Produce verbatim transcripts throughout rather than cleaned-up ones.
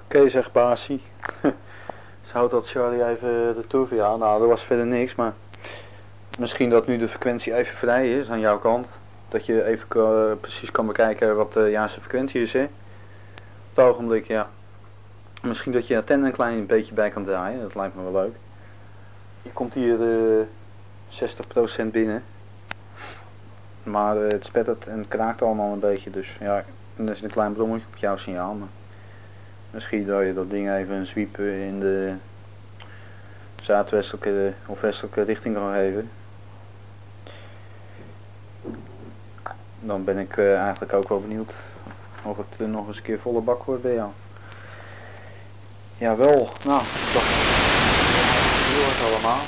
Oké, okay, zeg Basie. Zou dat Charlie even de tour? Ja, nou, er was verder niks, maar misschien dat nu de frequentie even vrij is aan jouw kant. Dat je even uh, precies kan bekijken wat de juiste frequentie is, hè. Op het ogenblik, ja. Misschien dat je antenne een klein beetje bij kan draaien, dat lijkt me wel leuk. Je komt hier uh, zestig procent binnen. Maar uh, het spettert en kraakt allemaal een beetje, dus ja, er is een klein brommetje op jouw signaal. Maar misschien dat je dat ding even een sweep in de zuidwestelijke of westelijke richting kan geven. Dan ben ik uh, eigenlijk ook wel benieuwd of het uh, nog eens een keer volle bak wordt bij jou. Jawel, nou, ik dacht, heel het allemaal.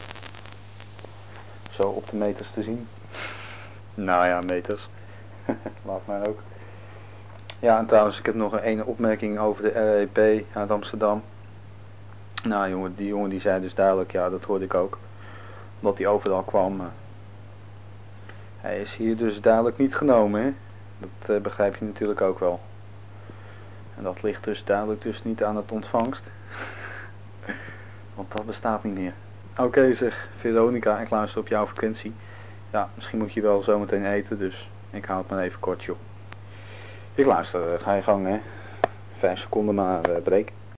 Zo op de meters te zien. Nou ja, meters. Laat maar ook. Ja, en trouwens, ik heb nog een ene opmerking over de R E P uit Amsterdam. Nou jongen, die jongen die zei dus duidelijk, ja dat hoorde ik ook, omdat hij overal kwam. Hij is hier dus duidelijk niet genomen, hè? Dat uh, begrijp je natuurlijk ook wel. En dat ligt dus duidelijk dus niet aan het ontvangst. Want dat bestaat niet meer. Oké okay, zeg, Veronica, ik luister op jouw frequentie. Ja, misschien moet je wel zometeen eten, dus ik hou het maar even kort, joh. Ik luister, uh, ga je gang, hè. Vijf seconden maar uh, break.